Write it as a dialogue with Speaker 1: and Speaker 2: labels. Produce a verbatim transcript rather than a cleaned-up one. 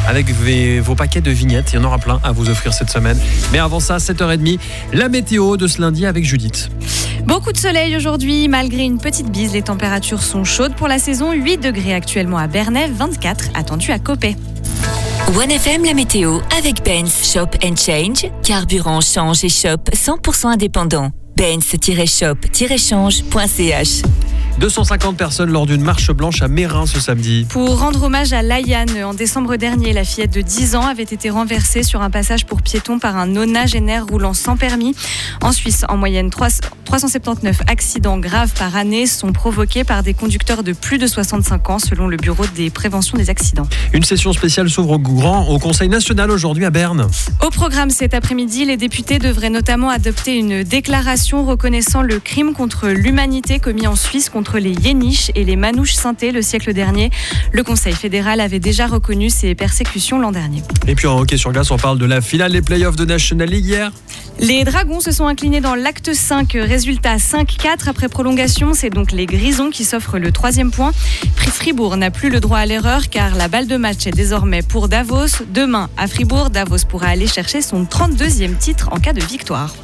Speaker 1: avec vos paquets de vignettes. Il y en aura plein à vous offrir cette semaine. Mais avant ça, sept heures trente, la météo de ce lundi avec Judith.
Speaker 2: Beaucoup de soleil aujourd'hui, malgré une petite bise, les températures sont chaudes pour la saison. huit degrés actuellement à Bernay, vingt-quatre attendus à Coppet.
Speaker 3: One F M, la météo avec Benz Shop and Change. Carburant, change et shop cent pour cent indépendant. benz tiret shop tiret change point c h.
Speaker 1: deux cent cinquante personnes lors d'une marche blanche à Meyrin ce samedi.
Speaker 2: Pour rendre hommage à Laïane, en décembre dernier, la fillette de dix ans avait été renversée sur un passage pour piétons par un nonagénaire roulant sans permis. En Suisse, en moyenne, trois cent soixante-dix-neuf accidents graves par année sont provoqués par des conducteurs de plus de soixante-cinq ans, selon le Bureau des préventions des accidents.
Speaker 1: Une session spéciale s'ouvre au grand au Conseil national aujourd'hui à Berne.
Speaker 2: Au programme cet après-midi, les députés devraient notamment adopter une déclaration reconnaissant le crime contre l'humanité commis en Suisse contre les Yéniches et les Manouches Saintés le siècle dernier. Le Conseil fédéral avait déjà reconnu ces persécutions l'an dernier.
Speaker 1: Et puis en hockey sur glace, on parle de la finale des playoffs de National League hier.
Speaker 2: Les Dragons se sont inclinés dans l'acte cinq, résultat cinq quatre après prolongation. C'est donc les Grisons qui s'offrent le troisième point. Fribourg n'a plus le droit à l'erreur car la balle de match est désormais pour Davos. Demain à Fribourg, Davos pourra aller chercher son trente-deuxième titre en cas de victoire.